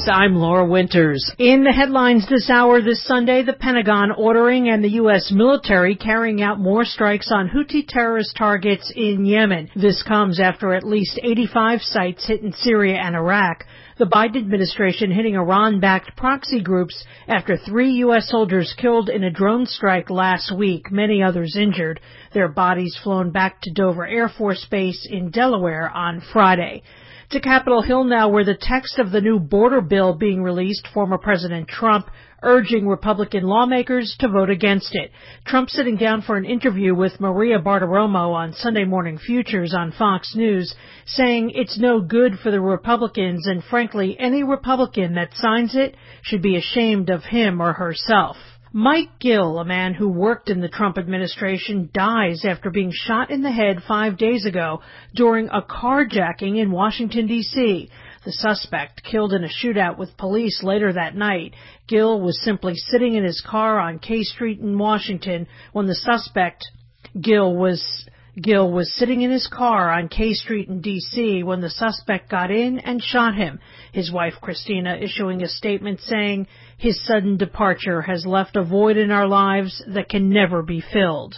News, I'm Laura Winters. In the headlines this hour this Sunday, the Pentagon ordering and the U.S. military carrying out more strikes on Houthi terrorist targets in Yemen. This comes after at least 85 sites hit in Syria and Iraq. The Biden administration hitting Iran-backed proxy groups after 3 U.S. soldiers killed in a drone strike last week, many others injured. Their bodies flown back to Dover Air Force Base in Delaware on Friday. To Capitol Hill now, where the text of the new border bill being released, former President Trump urging Republican lawmakers to vote against it. Trump sitting down for an interview with Maria Bartiromo on Sunday Morning Futures on Fox News, saying it's no good for the Republicans, and frankly, any Republican that signs it should be ashamed of him or herself. Mike Gill, a man who worked in the Trump administration, dies after being shot in the head 5 days ago during a carjacking in Washington, D.C. The suspect killed in a shootout with police later that night. Gill was simply sitting in his car on K Street in Washington when the suspect, Gill was sitting in his car on K Street in D.C. when the suspect got in and shot him. His wife, Christina, issuing a statement saying, "His sudden departure has left a void in our lives that can never be filled."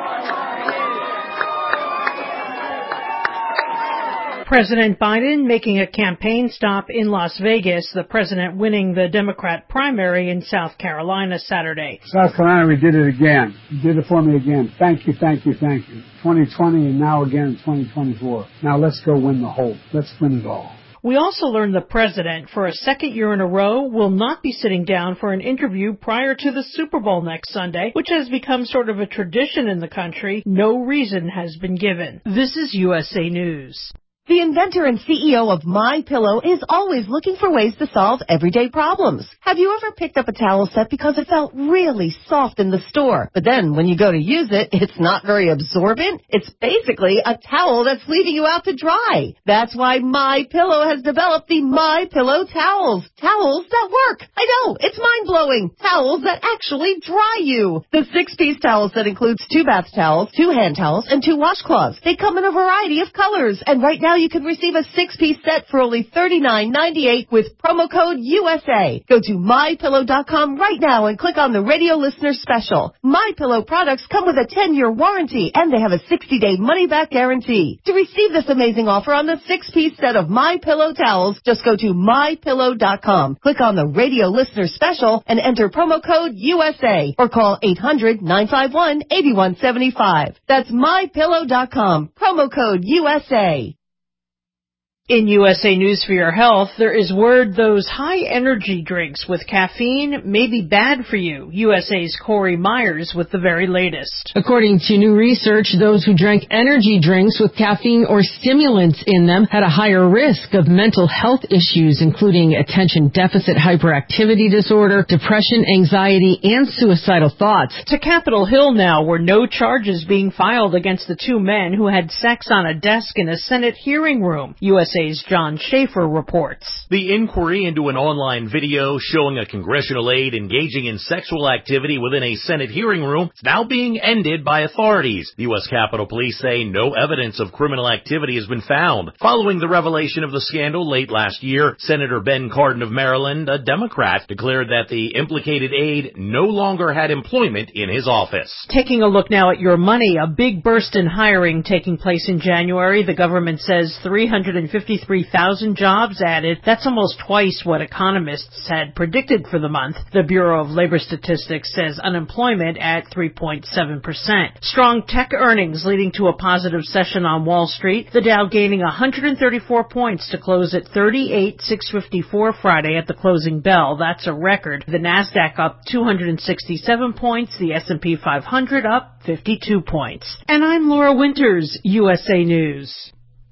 President Biden making a campaign stop in Las Vegas, the president winning the Democrat primary in South Carolina Saturday. South Carolina, we did it again. You did it for me again. Thank you, thank you, thank you. 2020 and now again in 2024. Now let's go win the whole. Let's win it all. We also learned the president, for a second year in a row, will not be sitting down for an interview prior to the Super Bowl next Sunday, which has become sort of a tradition in the country. No reason has been given. This is USA News. The inventor and CEO of MyPillow is always looking for ways to solve everyday problems. Have you ever picked up a towel set because it felt really soft in the store, but then when you go to use it, it's not very absorbent? It's basically a towel that's leaving you out to dry. That's why MyPillow has developed the MyPillow towels. Towels that work. I know, it's mind-blowing. Towels that actually dry you. The 6-piece towel set includes 2 bath towels, 2 hand towels, and 2 washcloths. They come in a variety of colors, and right now you can receive a 6-piece set for only $39.98 with promo code USA. Go to MyPillow.com right now and click on the radio listener special. MyPillow products come with a 10-year warranty, and they have a 60-day money-back guarantee. To receive this amazing offer on the 6-piece set of MyPillow towels, just go to MyPillow.com. Click on the radio listener special and enter promo code USA or call 800-951-8175. That's MyPillow.com. Promo code USA. In USA News for Your Health, there is word those high-energy drinks with caffeine may be bad for you. USA's Corey Myers with the very latest. According to new research, those who drank energy drinks with caffeine or stimulants in them had a higher risk of mental health issues, including attention deficit hyperactivity disorder, depression, anxiety, and suicidal thoughts. To Capitol Hill now, where no charges being filed against the 2 men who had sex on a desk in a Senate hearing room. USA's John Schaefer reports. The inquiry into an online video showing a congressional aide engaging in sexual activity within a Senate hearing room is now being ended by authorities. The U.S. Capitol Police say no evidence of criminal activity has been found. Following the revelation of the scandal late last year, Senator Ben Cardin of Maryland, a Democrat, declared that the implicated aide no longer had employment in his office. Taking a look now at your money, a big burst in hiring taking place in January. The government says 353,000 jobs added. That's almost twice what economists had predicted for the month. The Bureau of Labor Statistics says unemployment at 3.7%. Strong tech earnings leading to a positive session on Wall Street. The Dow gaining 134 points to close at 38,654 Friday at the closing bell. That's a record. The Nasdaq up 267 points. The S&P 500 up 52 points. And I'm Laura Winters, USA News.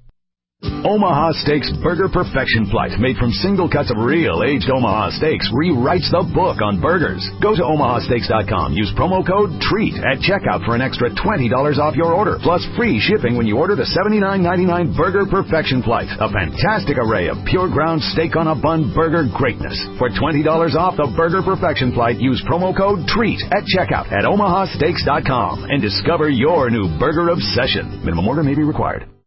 Omaha Steaks Burger Perfection Flight, made from single cuts of real aged Omaha steaks, rewrites the book on burgers. Go to omahasteaks.com. Use promo code TREAT at checkout for an extra $20 off your order, plus free shipping when you order the $79.99 Burger Perfection Flight. A fantastic array of pure ground steak on a bun burger greatness. For $20 off the Burger Perfection Flight, use promo code TREAT at checkout at omahasteaks.com and discover your new burger obsession. Minimum order may be required.